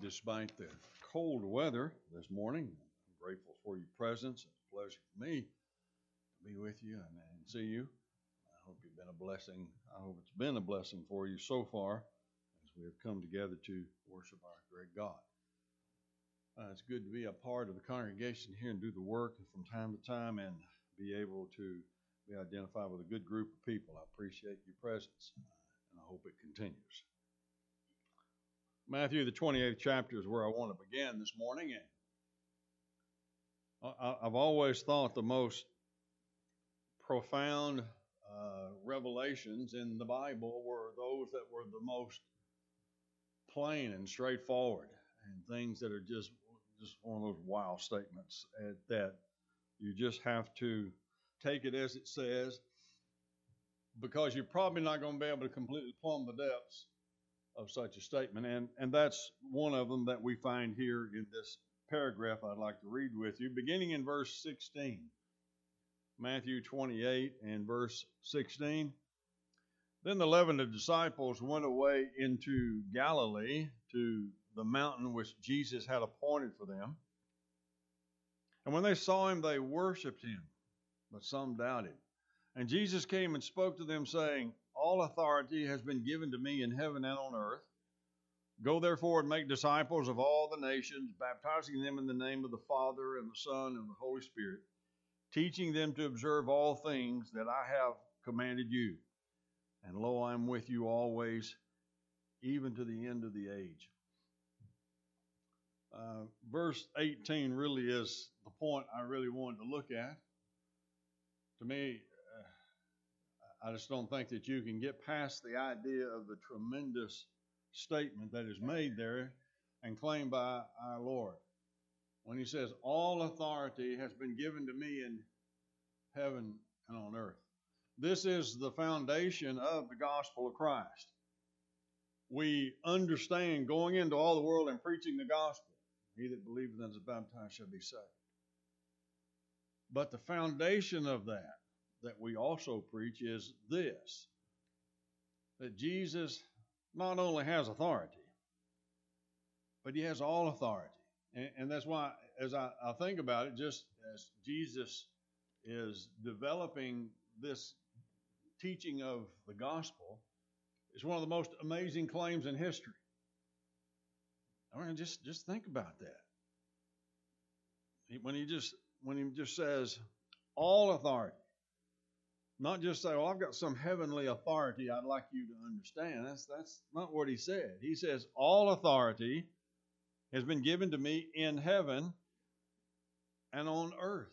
Despite the cold weather this morning, I'm grateful for your presence. It's a pleasure for me to be with you and see you. I hope you've been a blessing. I hope it's been a blessing for you so far as we have come together to worship our great God. It's good to be a part of the congregation here and do the work from time to time and be able to be identified with a good group of people. I appreciate your presence, and I hope it continues. Matthew, the 28th chapter is where I want to begin this morning. And I've always thought the most profound revelations in the Bible were those that were the most plain and straightforward, and things that are just one of those wow statements that you just have to take it as it says, because you're probably not going to be able to completely plumb the depths of such a statement. And that's one of them that we find here in this paragraph I'd like to read with you, beginning in verse 16. Matthew 28 and verse 16. Then the 11 disciples went away into Galilee to the mountain which Jesus had appointed for them. And when they saw him, they worshipped him, but some doubted. And Jesus came and spoke to them, saying, all authority has been given to me in heaven and on earth. Go therefore and make disciples of all the nations, baptizing them in the name of the Father and the Son and the Holy Spirit, teaching them to observe all things that I have commanded you. And lo, I am with you always, even to the end of the age. Verse 18 really is the point I really wanted to look at. To me, I just don't think that you can get past the idea of the tremendous statement that is made there and claimed by our Lord. When he says, all authority has been given to me in heaven and on earth. This is the foundation of the gospel of Christ. We understand going into all the world and preaching the gospel. He that believeth and is baptized shall be saved. But the foundation of that we also preach is this, that Jesus not only has authority, but he has all authority. And that's why, as I think about it, just as Jesus is developing this teaching of the gospel, it's one of the most amazing claims in history. I mean, just think about that. When he just says all authority, not just say, well, I've got some heavenly authority I'd like you to understand. That's not what he said. He says, all authority has been given to me in heaven and on earth.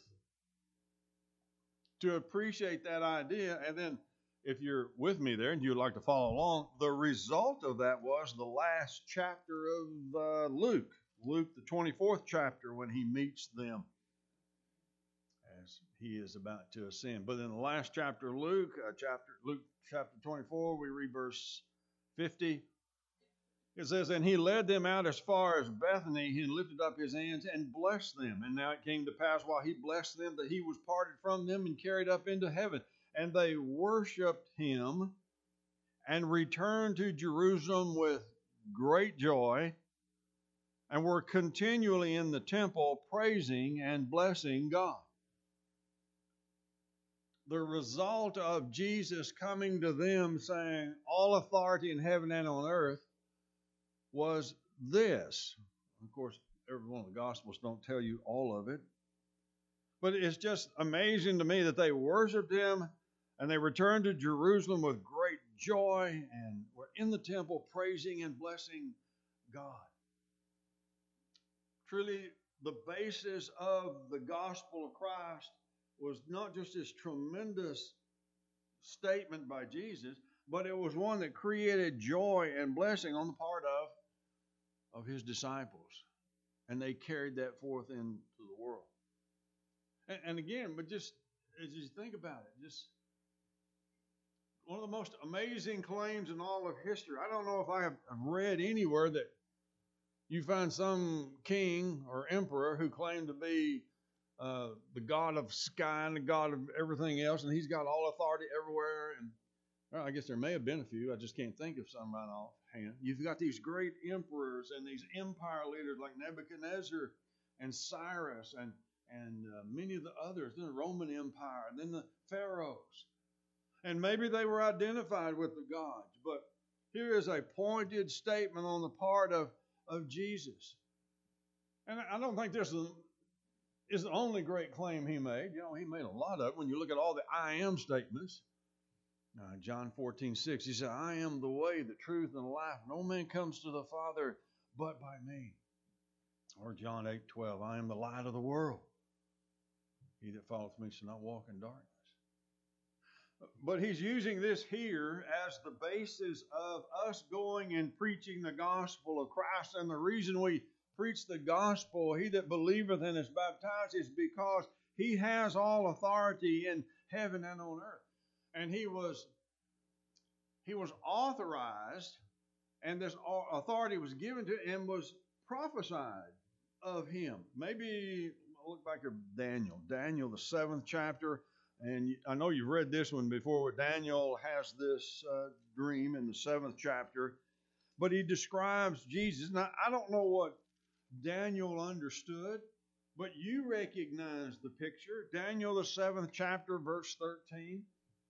To appreciate that idea, and then if you're with me there and you'd like to follow along, the result of that was the last chapter of Luke, the 24th chapter, when he meets them as he is about to ascend. But in the last chapter of Luke chapter 24, we read verse 50. It says, and he led them out as far as Bethany. He lifted up his hands and blessed them. And now it came to pass while he blessed them that he was parted from them and carried up into heaven. And they worshiped him and returned to Jerusalem with great joy and were continually in the temple praising and blessing God. The result of Jesus coming to them saying, all authority in heaven and on earth, was this. Of course, every one of the Gospels don't tell you all of it. But it's just amazing to me that they worshiped him and they returned to Jerusalem with great joy and were in the temple praising and blessing God. Truly, the basis of the gospel of Christ was not just this tremendous statement by Jesus, but it was one that created joy and blessing on the part of his disciples. And they carried that forth into the world. And again, but just as you think about it, just one of the most amazing claims in all of history. I don't know if I have read anywhere that you find some king or emperor who claimed to be the God of sky and the God of everything else, and he's got all authority everywhere. Well, I guess there may have been a few. I just can't think of some right offhand. You've got these great emperors and these empire leaders like Nebuchadnezzar and Cyrus and many of the others, then the Roman Empire, and then the pharaohs. And maybe they were identified with the gods, but here is a pointed statement on the part of Jesus. And I don't think this is the only great claim he made. You know, he made a lot of it when you look at all the I am statements. John 14:6, he said, I am the way, the truth, and the life. No man comes to the Father but by me. Or John 8:12, I am the light of the world. He that followeth me shall not walk in darkness. But he's using this here as the basis of us going and preaching the gospel of Christ. And the reason we preach the gospel, he that believeth and is baptized, is because he has all authority in heaven and on earth. And he was authorized, and this authority was given to him, was prophesied of him. Maybe I'll look back at Daniel, the 7th chapter. And I know you've read this one before, where Daniel has this dream in the 7th chapter. But he describes Jesus. Now, I don't know what Daniel understood, but you recognize the picture. Daniel, the 7th chapter, verse 13.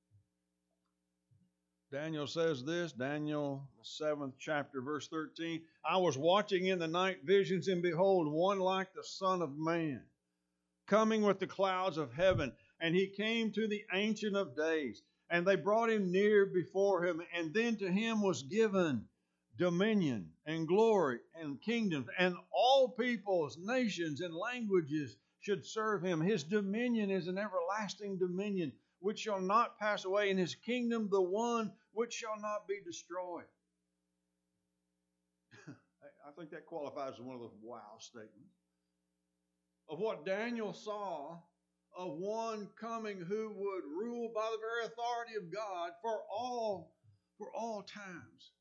Daniel says this, Daniel, the 7th chapter, verse 13. I was watching in the night visions, and behold, one like the Son of Man, coming with the clouds of heaven. And he came to the Ancient of Days, and they brought him near before him. And then to him was given dominion and glory and kingdoms, and all peoples, nations, and languages should serve him. His dominion is an everlasting dominion, which shall not pass away, and his kingdom the one which shall not be destroyed. I think that qualifies as one of those wow statements of what Daniel saw of one coming who would rule by the very authority of God for all times.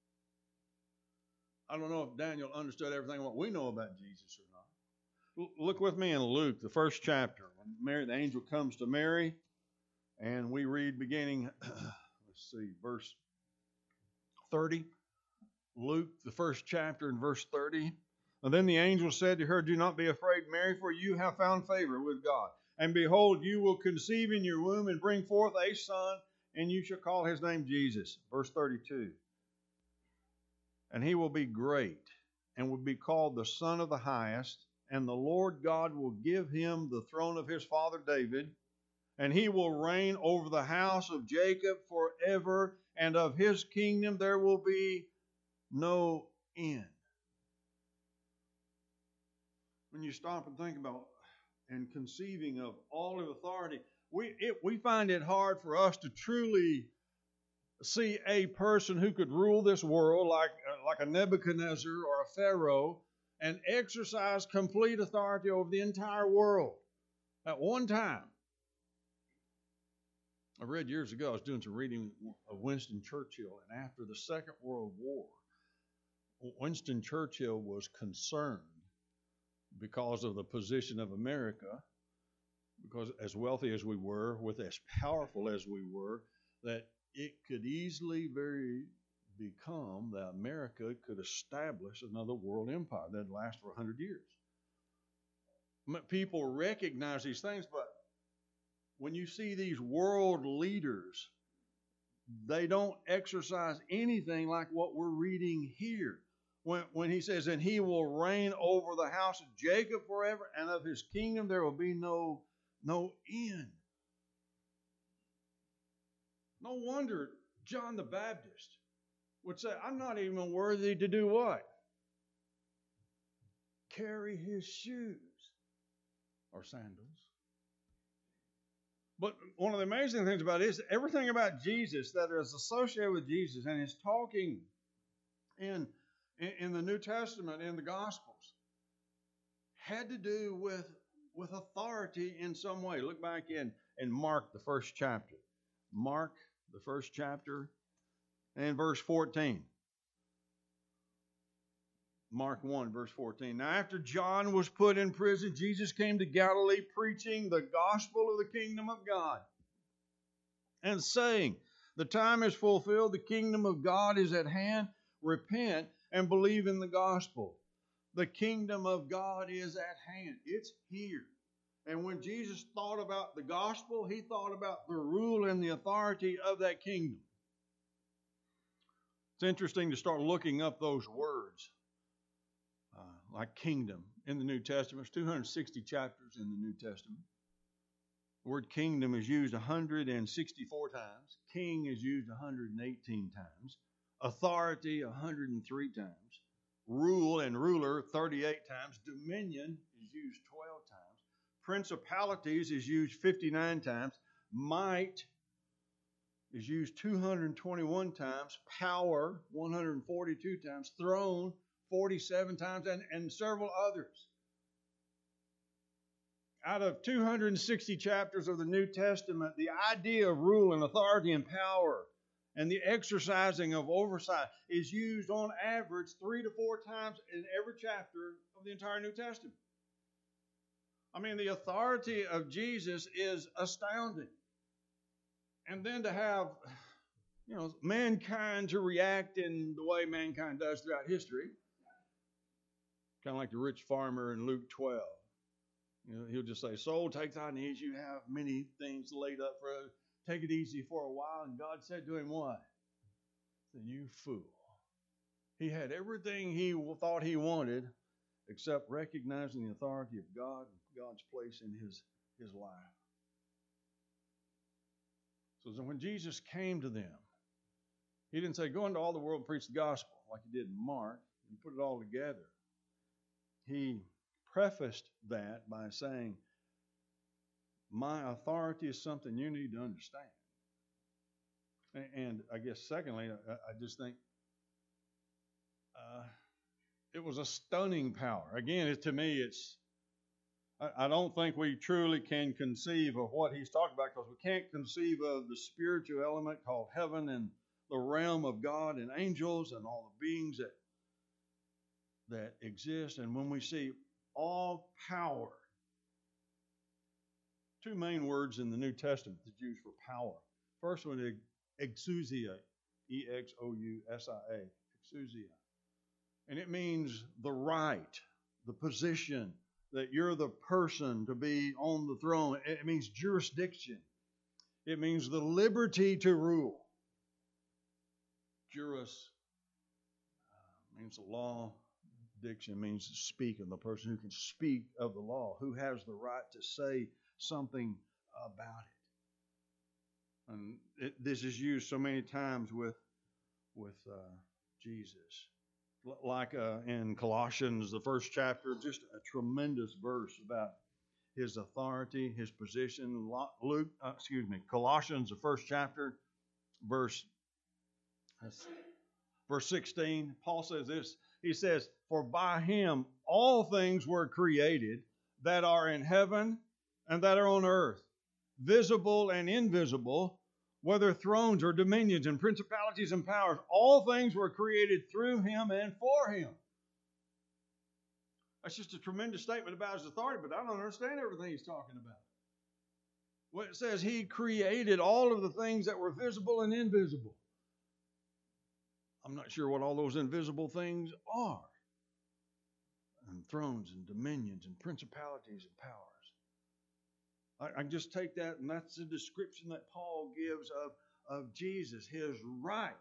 I don't know if Daniel understood everything what we know about Jesus or not. Look with me in Luke, the 1st chapter. When Mary, the angel comes to Mary, and we read beginning, verse 30. Luke, the 1st chapter, and verse 30. And then the angel said to her, do not be afraid, Mary, for you have found favor with God. And behold, you will conceive in your womb and bring forth a son, and you shall call his name Jesus. Verse 32. And he will be great, and will be called the Son of the Highest, and the Lord God will give him the throne of his father David, and he will reign over the house of Jacob forever, and of his kingdom there will be no end. When you stop and think about and conceiving of all of authority, we find it hard for us to truly see a person who could rule this world like a Nebuchadnezzar or a Pharaoh and exercise complete authority over the entire world at one time. I read years ago, I was doing some reading of Winston Churchill, and after the Second World War, Winston Churchill was concerned because of the position of America, because as wealthy as we were, with as powerful as we were, that it could easily become that America could establish another world empire that would last for 100 years. People recognize these things, but when you see these world leaders, they don't exercise anything like what we're reading here. When he says, and he will reign over the house of Jacob forever, and of his kingdom there will be no end. No wonder John the Baptist would say, I'm not even worthy to do what? Carry his shoes or sandals. But one of the amazing things about it is everything about Jesus that is associated with Jesus and his talking in the New Testament, in the Gospels, had to do with authority in some way. Look back in Mark, the 1st chapter. Mark, the 1st chapter, and verse 14. Mark 1, verse 14. Now after John was put in prison, Jesus came to Galilee preaching the gospel of the kingdom of God and saying, The time is fulfilled. The kingdom of God is at hand. Repent and believe in the gospel. The kingdom of God is at hand. It's here. And when Jesus thought about the gospel, he thought about the rule and the authority of that kingdom. It's interesting to start looking up those words, like kingdom in the New Testament. There's 260 chapters in the New Testament. The word kingdom is used 164 times. King is used 118 times. Authority 103 times. Rule and ruler 38 times. Dominion is used 12 times. Principalities is used 59 times. Might is used 221 times. Power 142 times. Throne 47 times, and several others. Out of 260 chapters of the New Testament, the idea of rule and authority and power and the exercising of oversight is used on average 3 to 4 times in every chapter of the entire New Testament. I mean, the authority of Jesus is astounding. And then to have, mankind to react in the way mankind does throughout history, kind of like the rich farmer in Luke 12. He'll just say, "Soul, take thy needs. You have many things laid up for us. Take it easy for a while." And God said to him, what? "Then you fool." He had everything he thought he wanted, except recognizing the authority of God and God's place in his life. So when Jesus came to them, he didn't say, "Go into all the world and preach the gospel," like he did in Mark, and put it all together. He prefaced that by saying, "My authority is something you need to understand." And I guess secondly, I just think it was a stunning power. Again, to me, I don't think we truly can conceive of what he's talking about, because we can't conceive of the spiritual element called heaven and the realm of God and angels and all the beings that exist. And when we see all power, two main words in the New Testament that's used for power. First one is exousia, E-X-O-U-S-I-A, exousia. And it means the right, the position, that you're the person to be on the throne. It means jurisdiction. It means the liberty to rule. Juris means the law. Diction means to speak, and the person who can speak of the law, who has the right to say something about it. And this is used so many times with Jesus. Like in Colossians, the first chapter, just a tremendous verse about his authority, his position. Colossians, the first chapter, verse 16. Paul says this. He says, "For by him all things were created that are in heaven and that are on earth, visible and invisible, whether thrones or dominions and principalities and powers. All things were created through him and for him." That's just a tremendous statement about his authority, but I don't understand everything he's talking about. Well, it says he created all of the things that were visible and invisible. I'm not sure what all those invisible things are. And thrones and dominions and principalities and powers. I just take that, and that's the description that Paul gives of Jesus, his right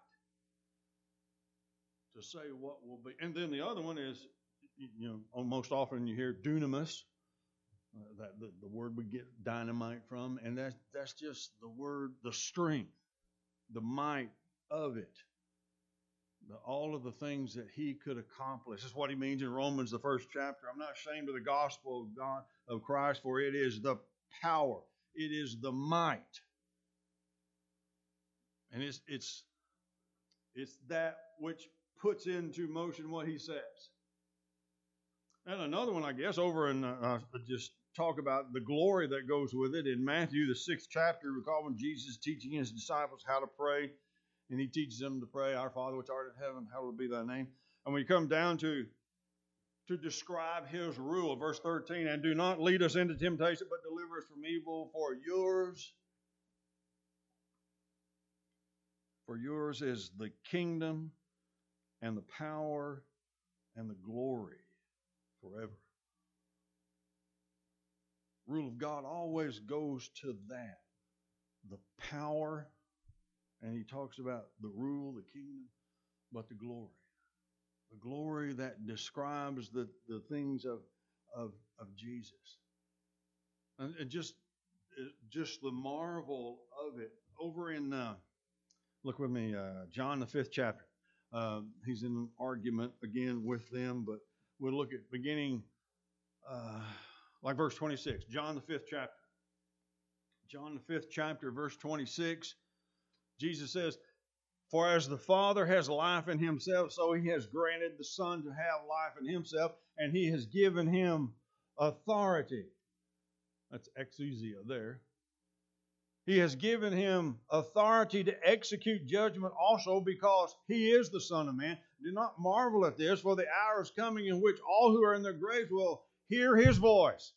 to say what will be. And then the other one is, most often you hear dunamis, that the word we get dynamite from, and that's just the word, the strength, the might of it. All of the things that he could accomplish. That's what he means in Romans, the first chapter. "I'm not ashamed of the gospel of God, of Christ, for it is the power. It is the might." And it's that which puts into motion what he says. And another one, I guess, over in just talk about the glory that goes with it. In Matthew, the 6th chapter, recall when Jesus is teaching his disciples how to pray. And he teaches them to pray, "Our Father which art in heaven, hallowed be thy name." And we come down to describe his rule, verse 13, "And do not lead us into temptation, but deliver us from evil, for yours For yours is the kingdom and the power and the glory forever. Rule of God always goes to that. The power, and he talks about the rule, the kingdom, but the glory. The glory that describes the things of Jesus. And just the marvel of it. Over in, look with me, John the 5th chapter. He's in an argument again with them, but we'll look at beginning like verse 26. John the 5th chapter. John the 5th chapter, verse 26. Jesus says, "For as the Father has life in himself, so he has granted the Son to have life in himself, and he has given him authority." That's exousia there. He has given him authority to execute judgment also, because he is the Son of Man. Do not marvel at this, for the hour is coming in which all who are in their graves will hear his voice.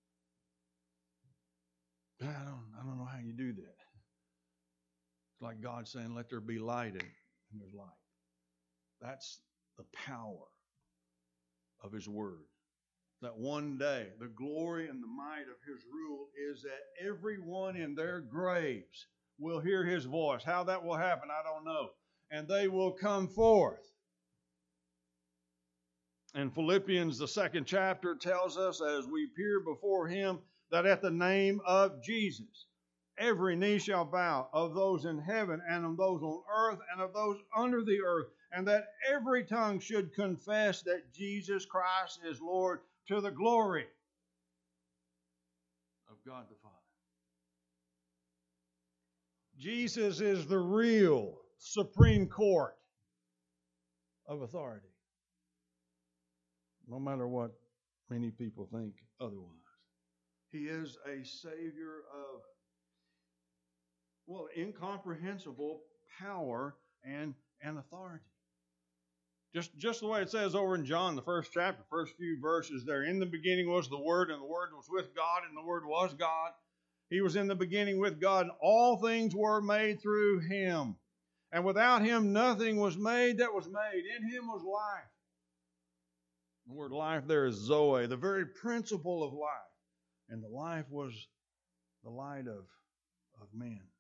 I don't know how you do that. It's like God saying, "Let there be light," and there's light. That's the power of his word. That one day, the glory and the might of his rule is that everyone in their graves will hear his voice. How that will happen, I don't know. And they will come forth. And Philippians, the 2nd chapter, tells us, as we appear before him, that at the name of Jesus, every knee shall bow, of those in heaven and of those on earth and of those under the earth, and that every tongue should confess that Jesus Christ is Lord, to the glory of God the Father. Jesus is the real Supreme Court of authority, no matter what many people think otherwise. He is a Savior of, incomprehensible power and authority. Just the way it says over in John, the 1st chapter, first few verses there. In the beginning was the Word, and the Word was with God, and the Word was God. He was in the beginning with God, and all things were made through him. And without him nothing was made that was made. In him was life. The word life there is Zoe, the very principle of life. And the life was the light of men.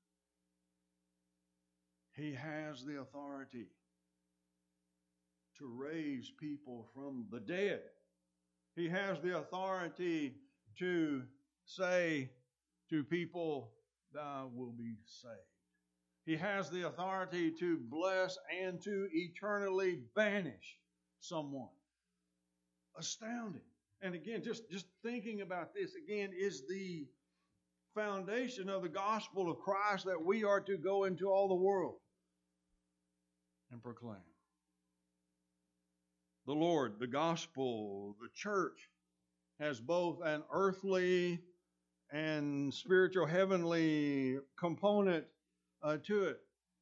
He has the authority to raise people from the dead. He has the authority to say to people, "Thou will be saved." He has the authority to bless and to eternally banish someone. Astounding. And again, just thinking about this again is the foundation of the gospel of Christ, that we are to go into all the world and proclaim. The Lord, the gospel, the church has both an earthly and spiritual, heavenly component to it.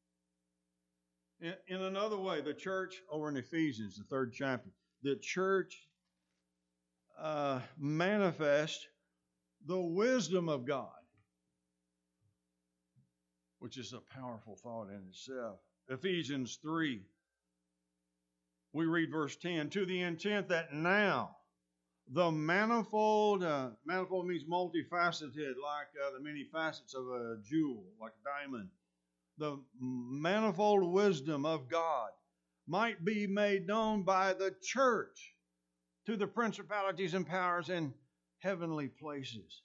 In another way, the church, over in Ephesians, the 3rd chapter, the church manifests the wisdom of God, which is a powerful thought in itself. Ephesians 3. We read verse 10, "To the intent that now the manifold means multifaceted, like the many facets of a jewel, like a diamond. The manifold wisdom of God might be made known by the church to the principalities and powers in heavenly places."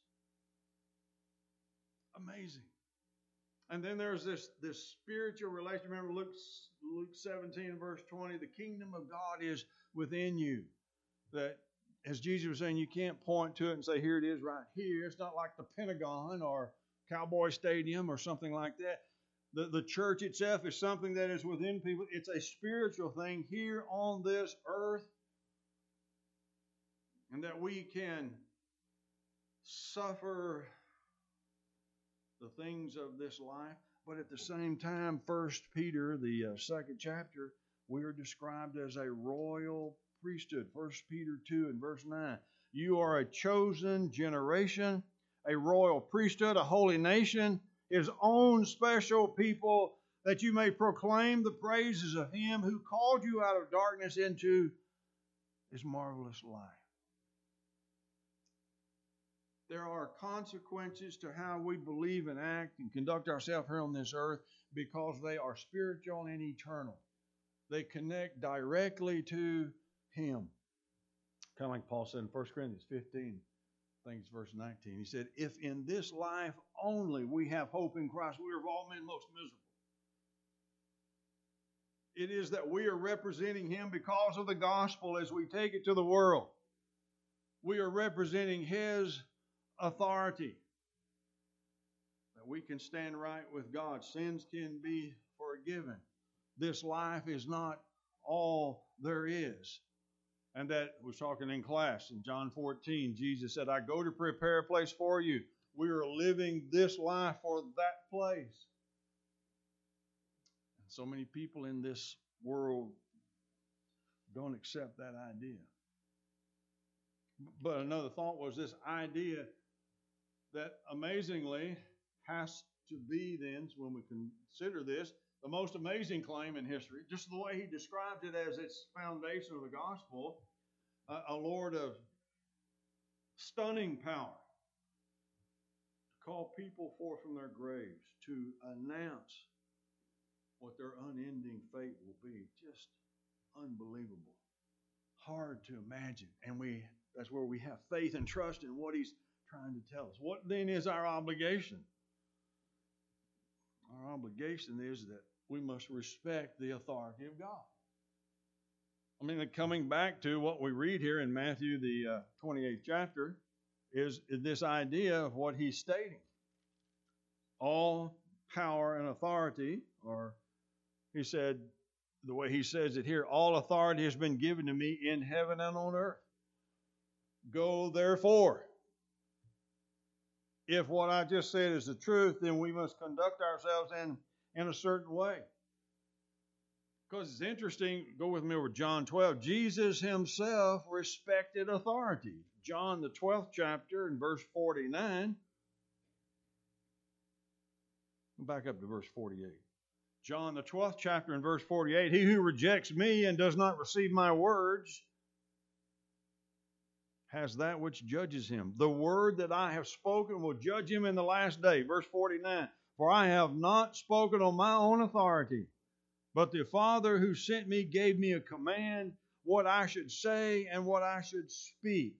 Amazing. And then there's this spiritual relation. Remember Luke 17 verse 20, the kingdom of God is within you. That, as Jesus was saying, you can't point to it and say, "Here it is right here." It's not like the Pentagon or Cowboy Stadium or something like that. The church itself is something that is within people. It's a spiritual thing here on this earth. And that we can suffer the things of this life, but at the same time, 1 Peter, the 2nd chapter, we are described as a royal priesthood. 1 Peter 2 and verse 9. "You are a chosen generation, a royal priesthood, a holy nation, his own special people, that you may proclaim the praises of Him who called you out of darkness into His marvelous light. There are consequences to how we believe and act and conduct ourselves here on this earth because they are spiritual and eternal. They connect directly to Him. Kind of like Paul said in 1 Corinthians 15, I think it's verse 19. He said, if in this life only we have hope in Christ, we are of all men most miserable. It is that we are representing Him because of the gospel as we take it to the world. We are representing His authority. That we can stand right with God. Sins can be forgiven. This life is not all there is. And that was talking in class in John 14. Jesus said, I go to prepare a place for you. We are living this life for that place. And so many people in this world don't accept that idea. But another thought was this idea that amazingly has to be then, when we consider this, the most amazing claim in history, just the way he described it as its foundation of the gospel, a Lord of stunning power, to call people forth from their graves, to announce what their unending fate will be. Just unbelievable. Hard to imagine. And that's where we have faith and trust in what He's trying to tell us. What then is our obligation? Our obligation is that we must respect the authority of God. I mean, coming back to what we read here in Matthew, the 28th chapter, is this idea of what he's stating. All power and authority, or he said, the way he says it here, all authority has been given to me in heaven and on earth. Go therefore. If what I just said is the truth, then we must conduct ourselves in a certain way. Because it's interesting, go with me over John 12. Jesus Himself respected authority. John, the 12th chapter, in verse 49. Back up to verse 48. John, the 12th chapter, in verse 48. He who rejects me and does not receive my words has that which judges him. The word that I have spoken will judge him in the last day. Verse 49. For I have not spoken on my own authority, but the Father who sent me gave me a command, what I should say and what I should speak.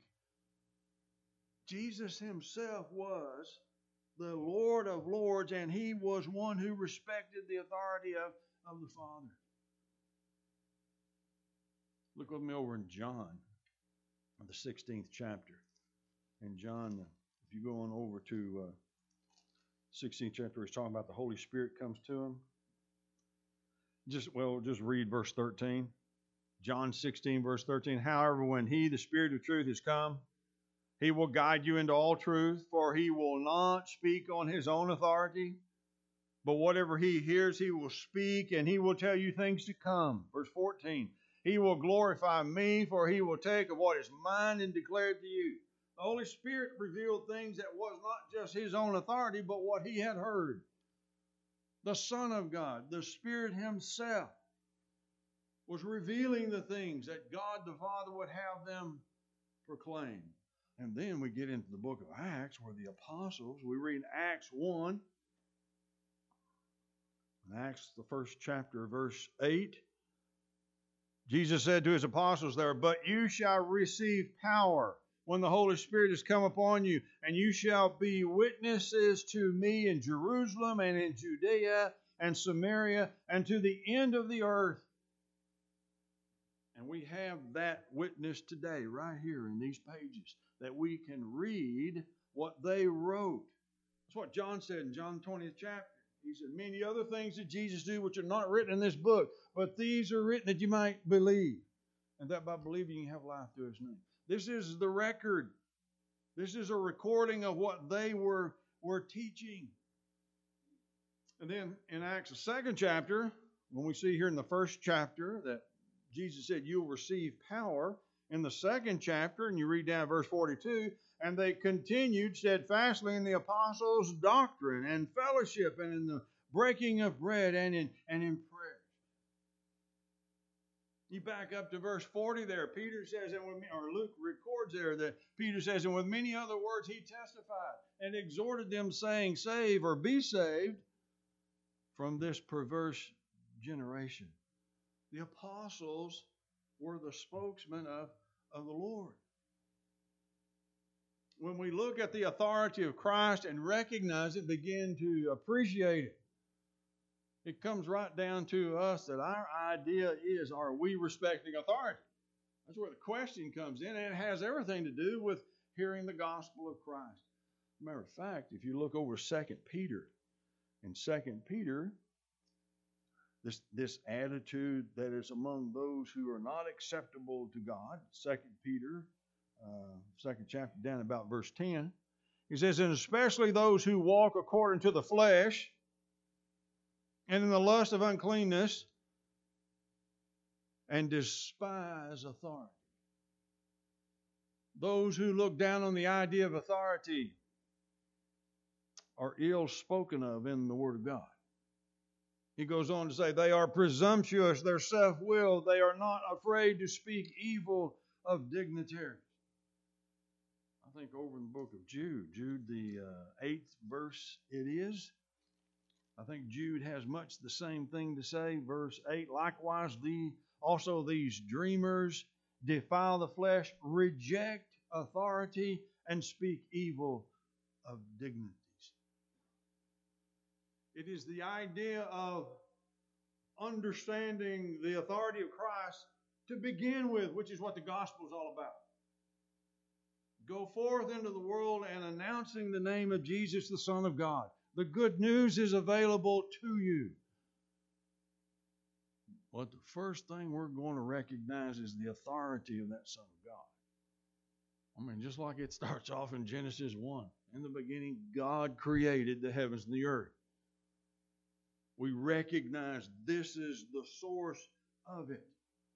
Jesus Himself was the Lord of Lords, and He was one who respected the authority of the Father. Look with me over in John, the 16th chapter. In John, if you go on over to 16th chapter, he's talking about the Holy Spirit comes to him. Just read verse 13. John 16, verse 13. However, when He, the Spirit of truth, is come, He will guide you into all truth, for He will not speak on His own authority, but whatever He hears, He will speak, and He will tell you things to come. Verse 14. He will glorify me, for He will take of what is mine and declare it to you. The Holy Spirit revealed things that was not just His own authority, but what He had heard. The Son of God, the Spirit Himself, was revealing the things that God the Father would have them proclaim. And then we get into the book of Acts, where the apostles, we read Acts 1. In Acts, the first chapter, verse 8. Jesus said to His apostles there, but you shall receive power when the Holy Spirit has come upon you, and you shall be witnesses to me in Jerusalem and in Judea and Samaria and to the end of the earth. And we have that witness today right here in these pages, that we can read what they wrote. That's what John said in John 20th chapter. He said, many other things that Jesus did which are not written in this book, but these are written that you might believe, and that by believing you have life through His name. This is the record. This is a recording of what they were teaching. And then in Acts, the second chapter, when we see here in the first chapter that Jesus said, you'll receive power. In the second chapter, and you read down verse 42, and they continued steadfastly in the apostles' doctrine and fellowship and in the breaking of bread and in prayer. You back up to verse 40 there. Peter says, or Luke records there that Peter says, and with many other words he testified and exhorted them, saying, save or be saved from this perverse generation. The apostles were the spokesmen of the Lord. When we look at the authority of Christ and recognize it, begin to appreciate it, it comes right down to us that our idea is, are we respecting authority? That's where the question comes in, and it has everything to do with hearing the gospel of Christ. Matter of fact, if you look over 2 Peter, in 2 Peter, this attitude that is among those who are not acceptable to God, 2 Peter, second chapter, down about verse 10, he says, and especially those who walk according to the flesh, and in the lust of uncleanness, and despise authority. Those who look down on the idea of authority are ill spoken of in the Word of God. He goes on to say, they are presumptuous, they're self-willed, they are not afraid to speak evil of dignitaries. I think over in the book of Jude, the 8th verse it is, I think Jude has much the same thing to say. Verse 8, likewise, also these dreamers defile the flesh, reject authority, and speak evil of dignities. It is the idea of understanding the authority of Christ to begin with, which is what the gospel is all about. Go forth into the world and announcing the name of Jesus, the Son of God. The good news is available to you. But the first thing we're going to recognize is the authority of that Son of God. I mean, just like it starts off in Genesis 1. In the beginning, God created the heavens and the earth. We recognize this is the source of it.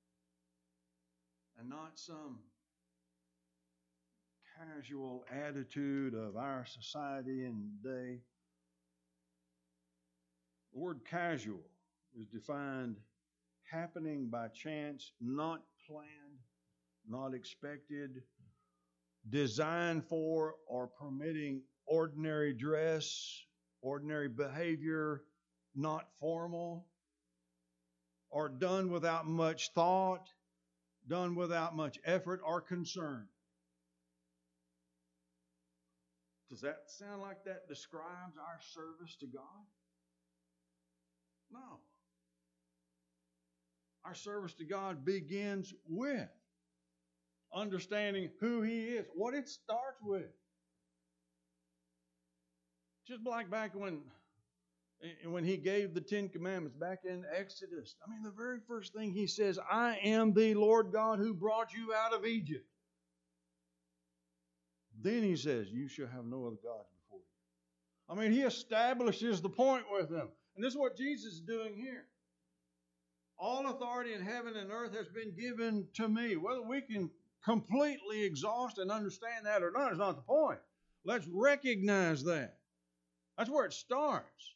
And not some casual attitude of our society and day. The word casual is defined happening by chance, not planned, not expected, designed for or permitting ordinary dress, ordinary behavior, not formal, or done without much thought, done without much effort or concern. Does that sound like that describes our service to God? No. Our service to God begins with understanding who He is, what it starts with. Just like back when He gave the 10 Commandments back in Exodus. I mean, the very first thing He says, I am the Lord God who brought you out of Egypt. Then He says, you shall have no other gods before you. I mean, He establishes the point with them. And this is what Jesus is doing here. All authority in heaven and earth has been given to me. Whether we can completely exhaust and understand that or not is not the point. Let's recognize that. That's where it starts.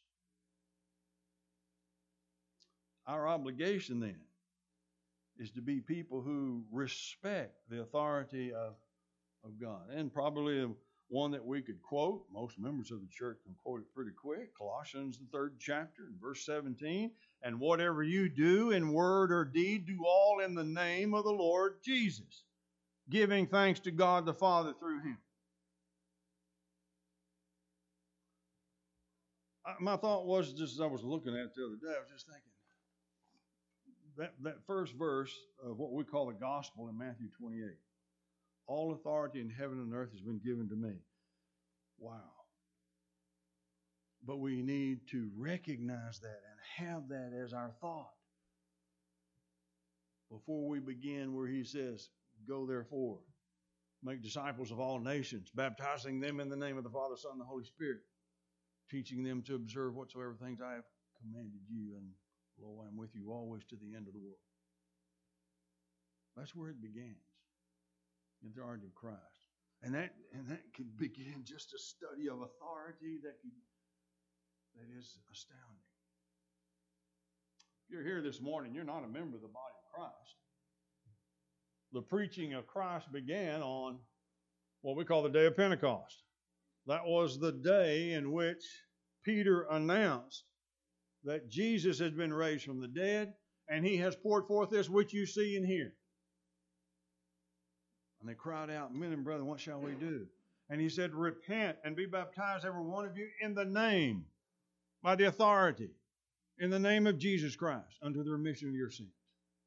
Our obligation then is to be people who respect the authority of God. And probably one that we could quote, most members of the church can quote it pretty quick, Colossians the 3rd chapter, verse 17, and whatever you do in word or deed, do all in the name of the Lord Jesus, giving thanks to God the Father through Him. My thought was, just as I was looking at it the other day, I was just thinking, that first verse of what we call the gospel in Matthew 28. All authority in heaven and earth has been given to me. Wow. But we need to recognize that and have that as our thought before we begin where He says, go therefore, make disciples of all nations, baptizing them in the name of the Father, Son, and the Holy Spirit, teaching them to observe whatsoever things I have commanded you, and lo, I am with you always to the end of the world. That's where it begins. In the authority of Christ. And that could begin just a study of authority that is astounding. you're here this morning, you're not a member of the body of Christ. The preaching of Christ began on what we call the day of Pentecost. That was the day in which Peter announced that Jesus has been raised from the dead, and he has poured forth this which you see and hear. And they cried out, men and brethren, what shall we do? And he said, repent and be baptized, every one of you, in the name, by the authority, in the name of Jesus Christ, unto the remission of your sins.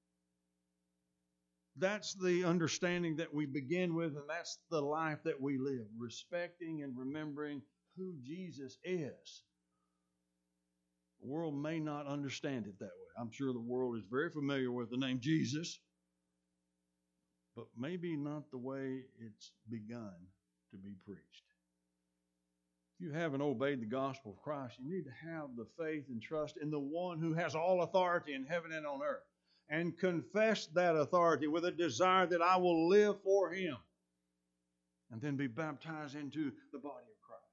That's the understanding that we begin with, and that's the life that we live, respecting and remembering who Jesus is. The world may not understand it that way. I'm sure the world is very familiar with the name Jesus, but maybe not the way it's begun to be preached. If you haven't obeyed the gospel of Christ, you need to have the faith and trust in the one who has all authority in heaven and on earth, and confess that authority with a desire that I will live for him, and then be baptized into the body of Christ.